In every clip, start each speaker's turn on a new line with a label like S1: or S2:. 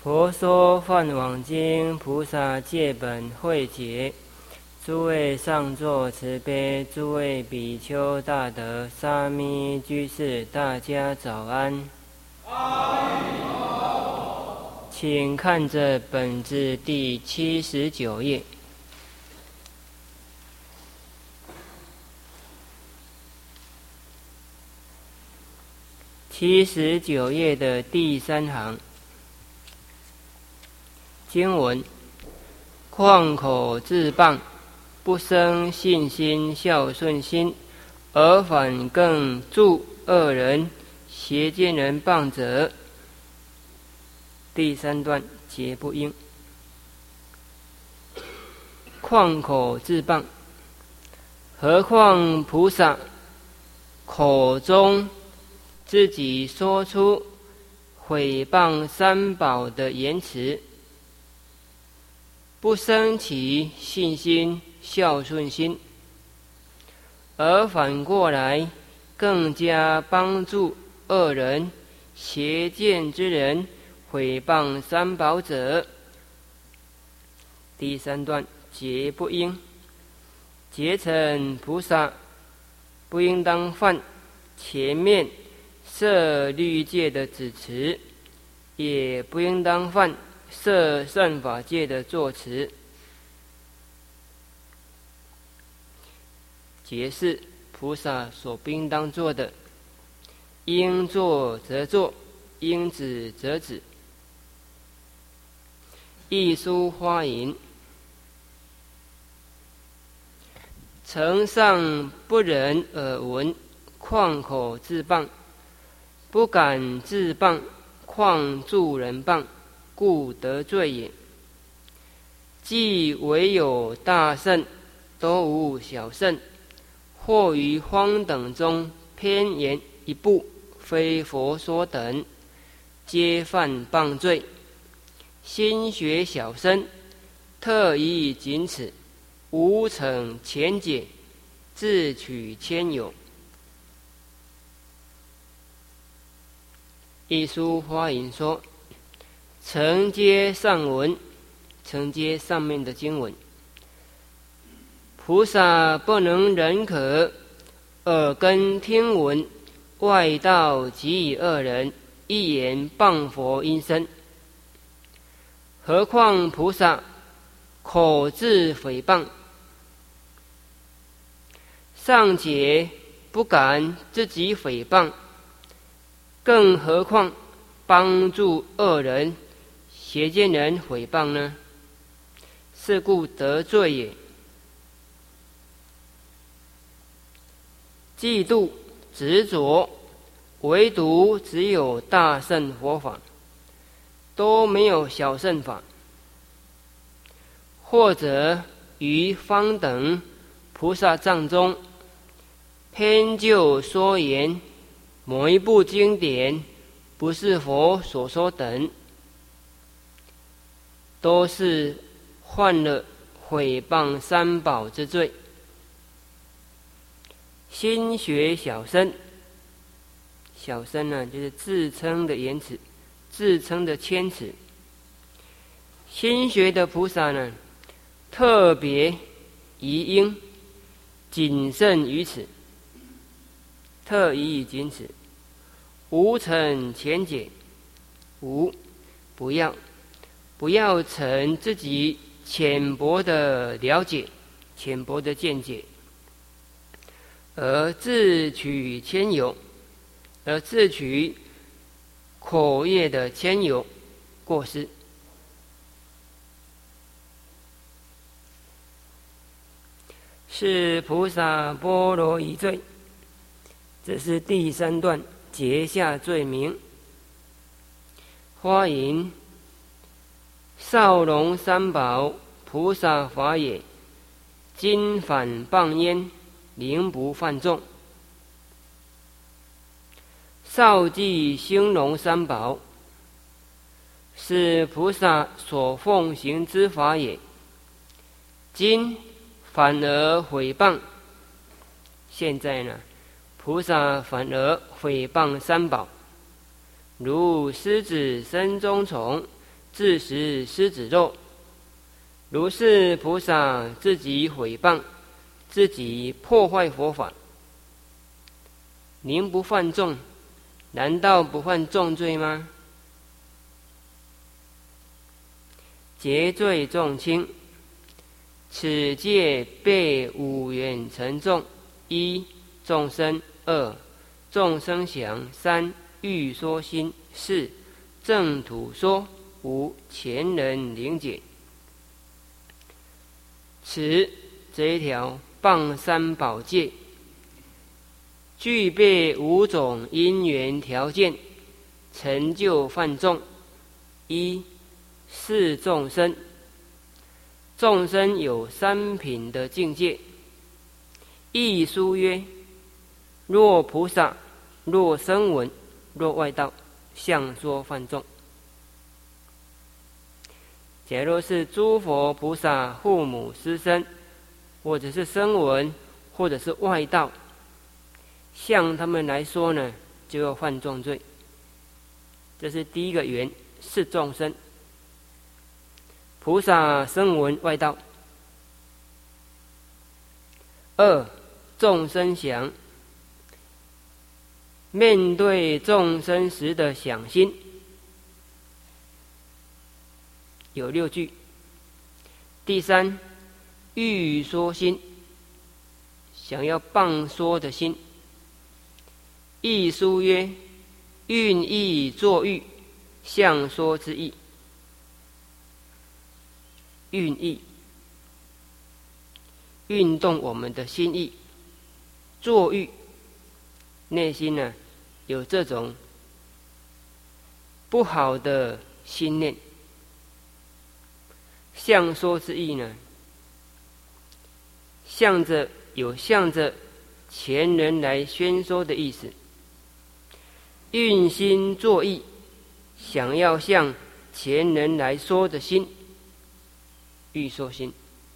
S1: 佛说《梵网经》，菩萨戒本会解。诸位上座慈悲，诸位比丘大德，沙弥居士，大家早安。请看着本志第79页。79页的第3行。经文：况口自谤，不生信心、孝顺心，而反更助恶人、邪见人谤者。第3段皆不应。况口自谤，何况菩萨口中自己说出毁谤三宝的言辞，不生起信心、孝顺心，而反过来更加帮助恶人、邪见之人毁谤三宝者。第3段皆不应。结成菩萨不应当犯前面摄律戒的指持，也不应当犯摄善法戒的作词。皆是菩萨所不应当做的，应做则做，应止则止。一书花引：承上不忍耳闻，况口自谤；不敢自谤，况助人谤，故得罪也。既唯有大圣，都无小圣，或于荒等中偏言一部，非佛说等，皆犯谤罪。心学小僧，特以仅此，无逞前解，自取千有。一书花引说，承接上文，承接上面的经文。菩萨不能忍可耳根听闻外道及以恶人一言谤佛因身，何况菩萨口自诽谤，尚且不敢自己诽谤，更何况帮助恶人、邪见人诽谤呢？是故得罪也。嫉妒、执着，唯独只有大乘佛法，都没有小乘法，或者于方等菩萨藏中偏就说言某一部经典不是佛所说等，都是犯了毁谤三宝之罪。心学小僧，小僧呢，就是自称的言辞，自称的谦辞。心学的菩萨呢，特别宜应谨慎于此，特以仅此，无逞前解，不要逞自己浅薄的了解、浅薄的见解，而自取千有，而自取口业的千有过失。是菩萨波罗夷罪，这是第3段结下罪名。花引：少龙三宝，菩萨法也，今反谤焉，宁不犯众？少记兴隆三宝，是菩萨所奉行之法也，今反而毁谤。现在呢，菩萨反而毁谤三宝，如狮子身中虫， 自食狮子肉。如是菩萨自己毁谤，自己破坏佛法，您不犯众，难道不犯重罪吗？劫罪重轻，此戒被五缘沉重：一、众生；二、众生想；三、欲说心；四、正土说；五、前人灵解。此这一条谤三宝戒，具备五种因缘条件，成就犯众。一、是众生，众生有三品的境界。亦书曰：若菩萨，若声闻，若外道，相说犯众。假若是诸佛菩萨、父母师生，或者是声闻，或者是外道，向他们来说呢，就要犯重罪。这是第一个缘，是众生。菩萨、声闻、外道。二、众生想，面对众生时的想心，有6句。第三，欲说心，想要谤说的心。亦书曰：运意作欲，相说之意。运意，运动我们的心意；作欲，内心呢有这种不好的心念。相说之意呢，向着前人来宣说的意思。运心作意，想要向前人来说的心，欲说心。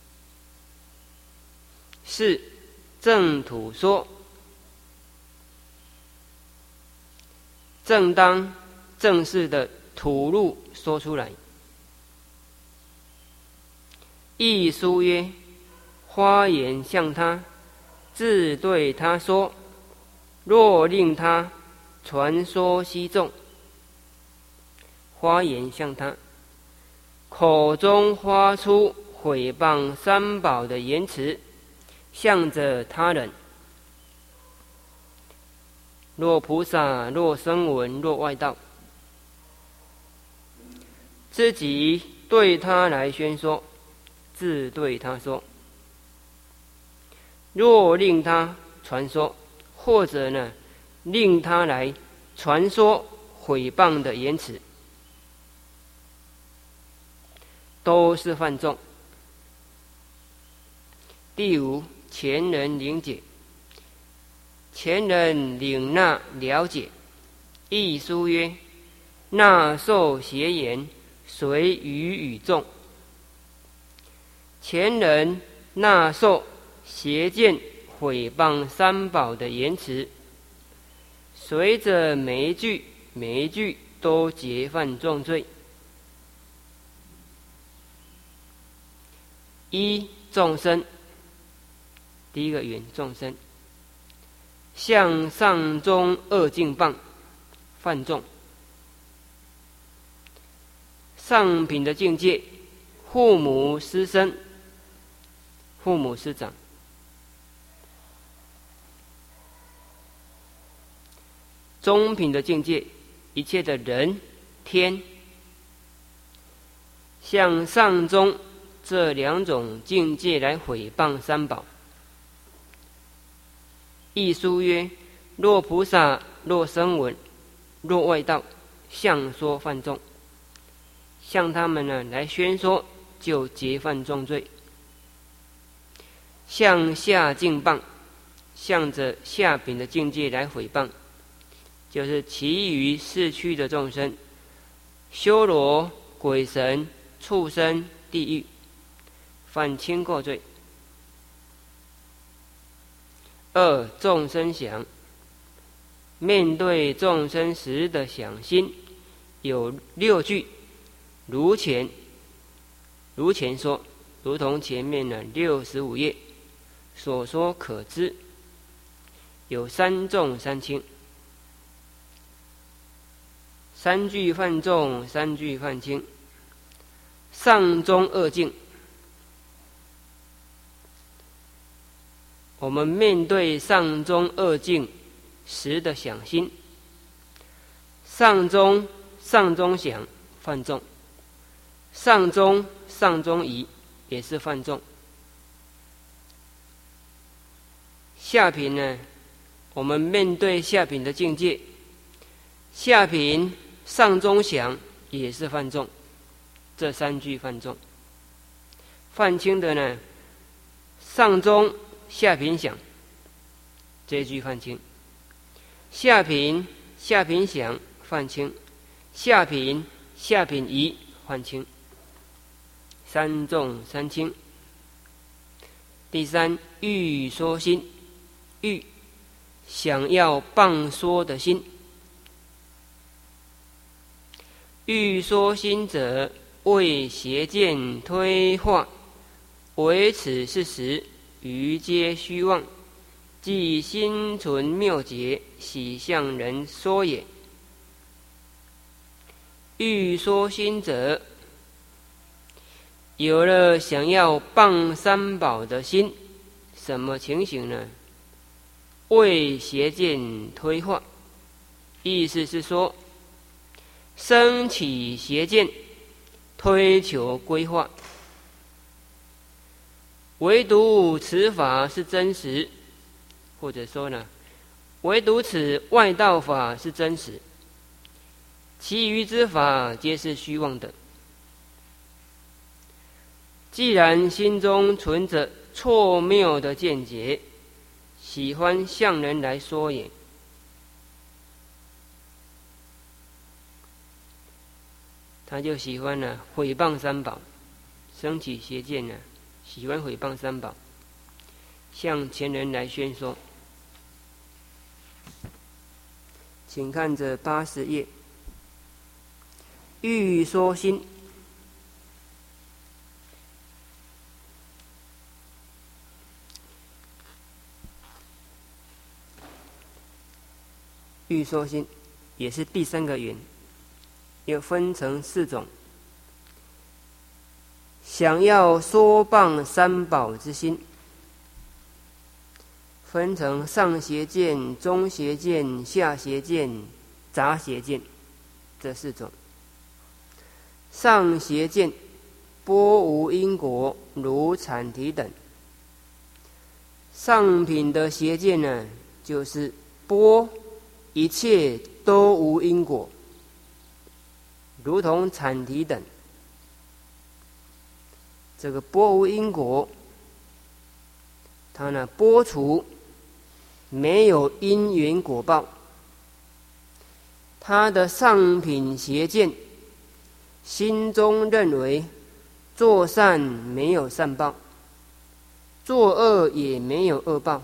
S1: 是正土说，正当正式的吐露说出来。亦书曰：花言向他，自对他说，若令他传说悉众。花言向他，口中发出毁谤三宝的言辞，向着他人。若菩萨，若声闻，若外道，自己对他来宣说，自对他说。若令他传说，或者呢，令他来传说毁谤的言辞，都是犯众。第五，前人领解，前人领纳了解。亦书曰：纳受邪言，随语与众。前人纳受邪见毁谤三宝的言辞，随着每一句都结犯重罪。一、众生，第一个缘众生，向上中恶境谤，犯众。上品的境界，父母师生，父母师长。中品的境界，一切的人天。向上中这两种境界来毁谤三宝。亦书曰：若菩萨，若声闻，若外道，相说犯众。向他们呢来宣说，就结犯重罪。向下境谤，向着下品的境界来毁谤，就是其余四趣的众生，修罗、鬼神、畜生、地狱，犯轻过罪。二、众生想，面对众生时的想心，有6句。 如前说，如同前面呢65页所说可知，有三重三轻，三句泛重，三句泛轻，上中二境。我们面对上中二境时的想心，上中想泛重，上中疑也是泛重。下品呢，我们面对下品的境界，下品上中想也是泛重，这三句泛重。泛轻的呢，上中下品想，这句泛轻；下品想泛轻，下品疑泛轻，三重三轻。第三，欲说心，欲想要谤说的心，欲说心者，为邪见推化，唯此事实，余皆虚妄，即心存谬结，喜向人说也。欲说心者，有了想要谤三宝的心，什么情形呢？为邪见推化，意思是说，升起邪见，推求归化。唯独此法是真实，或者说呢，唯独此外道法是真实，其余之法皆是虚妄的。既然心中存着错谬的见解，喜欢向人来说也，他就喜欢呢毁谤三宝，升起邪见呢，喜欢毁谤三宝，向前人来宣说。请看这80页，欲说心。欲说心也是第三个缘，又分成4种。想要说谤三宝之心，分成上邪见、中邪见、下邪见、杂邪见这4种。上邪见，波无因果，如产体等。上品的邪见呢，就是波一切都无因果，如同产体等。这个波无因果，它呢波除没有因缘果报，他的上品邪见，心中认为做善没有善报，作恶也没有恶报，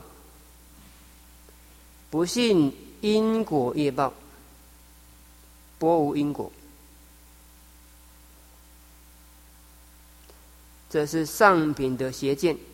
S1: 不信因果业报，波无因果。这是上品的邪见。